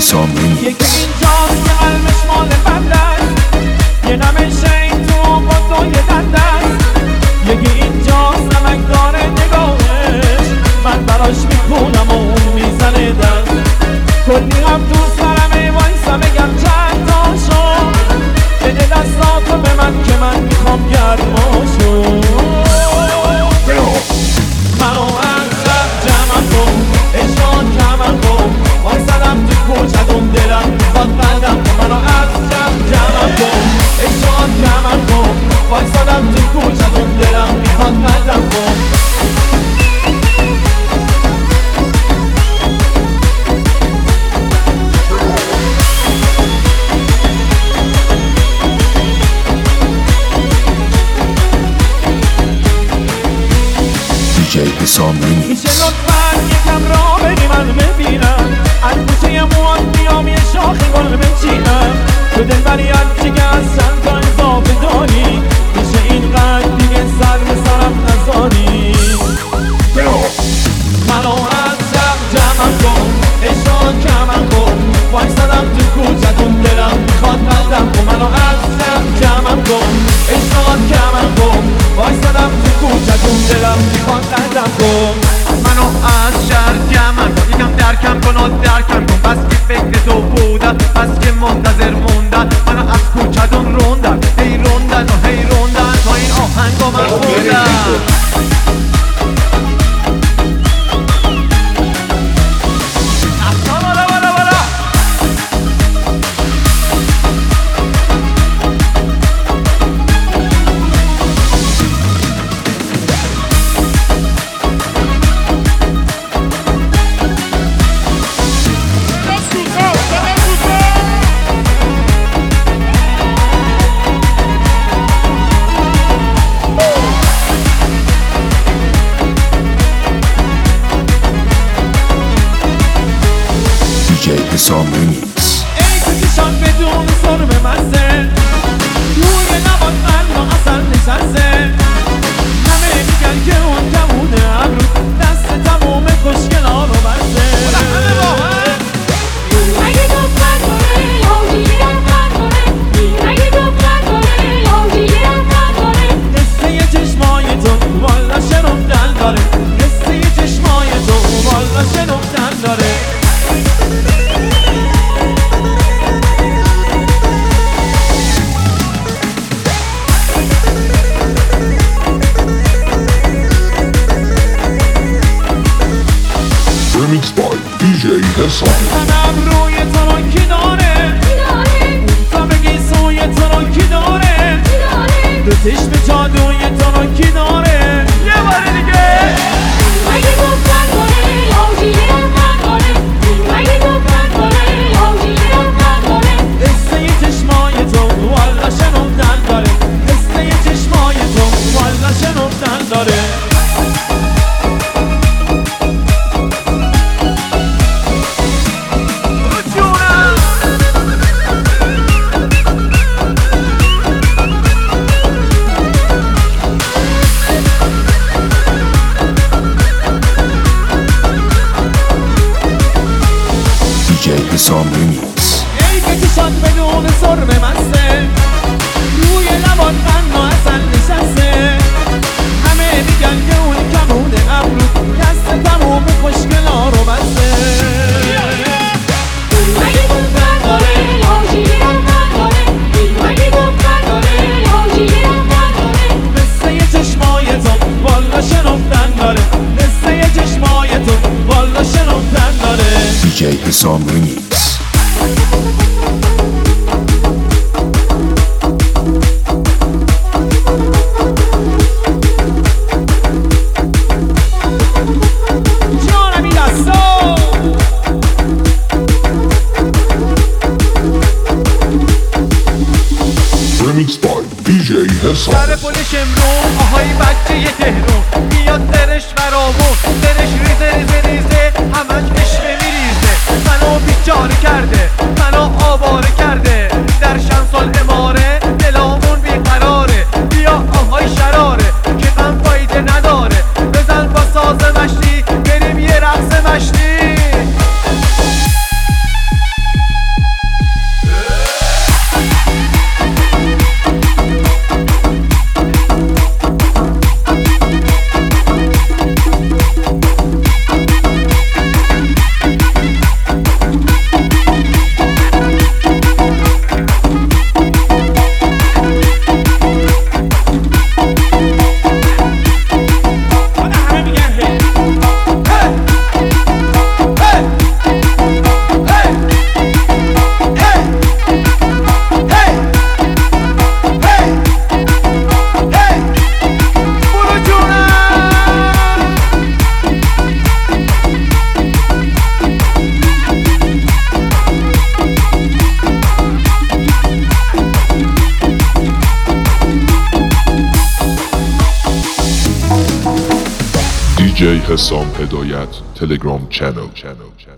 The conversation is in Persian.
حسامینی. یکی اینجاست که قلبش مال بنده است، یه نمه شین تو با تو یه دنده است. یکی اینجاست نمک داره نگاهش، من براش میکنم و اون میزنه دست. کلی هم دوست دارم وایسا بگم چند تاشو، بده دستاتو به من که من میخوام گرماشو. منو از شب جمع کن، اشان کمن کن، وایسادم تو کوچتون دلم میخواد قدم کن. منو از شب جمع کن، اشان کمن کن، وایسادم تو کوچتون دلم میخواد قدم کن. حسامینی. میشه لطفاً یکم را بدی من ببینم، از گوشه موات بیام یه شاخ گل بچینم. تو دلبری هرچی که از چند تا اضافه داری، میشه اینقدر دیگه سر به سرم نذاری. منو از شب جمع کن، اشان کمن کن، وایسادم تو کوچتون دلم میخواد قدم کن. منو از شب جمع کن، اشان کمن کن، وایسادم تو کوچتون دلم میخواد قدم کن. منو از شهر جمع کن، یکم درکم کن و درکم کن، بس که فکر تو بودم، بس که منتظر موندن. منو از کوچتون روندن، هی روندن و هی روندن، تا این آهنگو من خوندم. حسامینی. ای کشیشان بدون سرمه مزه، روی نبات قلبا اصل نشسته. همه میگن که اون کمونه ابرو، دست تموم خوشگلا رو بسته. اگه دختر کنه یا جیرم خط کنه، اگه دختر کنه یا جیرم خط کنه. قصه چشمای تو والا شنفتن داره، قصه چشمای تو والا شنفتن داره. Remixed by DJ Hassam. تنم روی تو رو کی داره، تا بگی سوی تو رو کی داره، دو چشم جادوی تو رو کی داره. یه بار دیگه. اگه دختر کنه یا جیرم خط کنه، اگه دختر کنه یا جیرم خط کنه. قصه چشمای تو والا شنفتن داره، قصه چشمای تو والا شنفتن داره. حسامینی. ای بکشان بدون سرمه مسته، روی لبات قنا اصل نشسته. همه میگن که اون کمونه ابرو، دست تموم خوشگلا رو بسته. اگه دختر کنه یا جیرم خط کنه، اگه دختر کنه یا جیرم خط کنه. قصه چشمای تو والا شنفتن داره، قصه چشمای تو والا شنفتن داره. DJ حسامینی. جانمی دستا Remixed by DJ Hassam. سر پلش امرون آهای بچه یه تهرون، میاد درش برامون، درش ریزه ریزه ریزه، همش عشقه میریزه. منو بیچاره کرده، منو آواره کرده، در شمسال اماره دلامون بیقراره. بیا آهای شراره که غم فایده نداره، بزن با ساز مشتی بریم یه رقص مشتی. DJ حسام هدایت تلگرام چنل